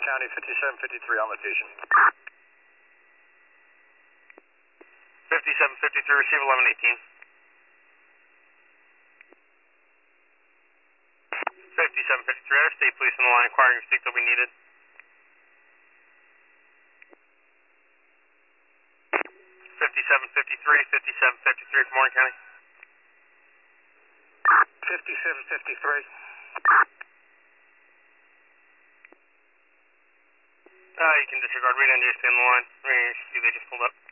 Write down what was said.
County, 5753 on the station. 5753, receive 1118. 5753, I have state police on the line, inquiring if stick will be needed. 5753, 5753 from Warren County. 5753. You can disregard, read NJ, stay on the line. They just pulled up.